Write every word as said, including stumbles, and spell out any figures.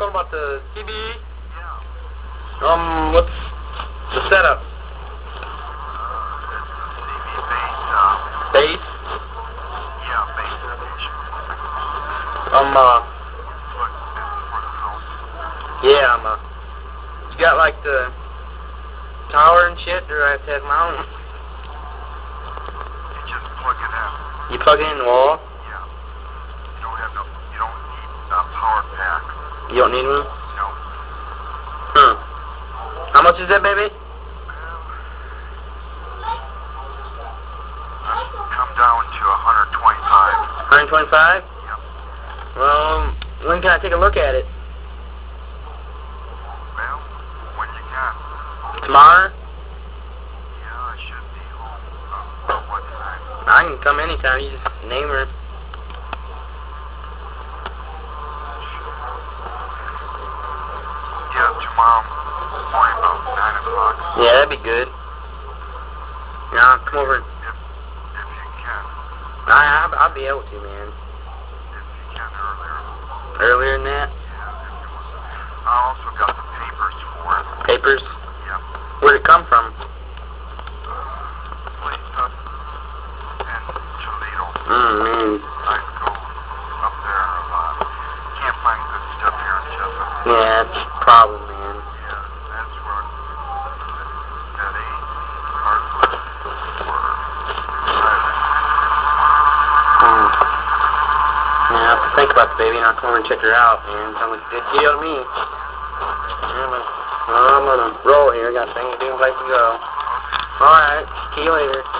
about the C B? Yeah. Um, what's the setup? Uh, it's the C B base, uh... Base? Yeah, base station. Um, uh... Look, this is for the house. Yeah, um, uh... You got, like, the tower and shit, or I have to have mountain? You just plug it in. You plug it in the wall? Yeah. You don't have no... You don't need a power pack. You don't need one? No. Hmm. How much is that, baby? Come down to one hundred twenty-five. one hundred twenty-five? Yep. Well, when can I take a look at it? Well, when you can. Tomorrow? Yeah, I should be home. Uh, what time? I can come anytime. You just name her. Yeah, tomorrow morning about nine o'clock. Yeah, that'd be good. Yeah, come over. If, if you can. I, I'll, I'll be able to, man. If you can earlier. Earlier than that? Yeah. I also got the papers for it. Papers? Yep. Where'd it come from? Place up in Toledo. Mm, man. I go up there a lot. Can't find good stuff here in Jessup. Yeah, that's a problem, man. Yeah, that's where that A cardboard for private. Mm. Yeah, I have to think about the baby and I'll come over and check her out, man. Sounds like a good deal to me. Yeah, but, well, I'm gonna roll here. Got things to do, place to go. Alright, see you later.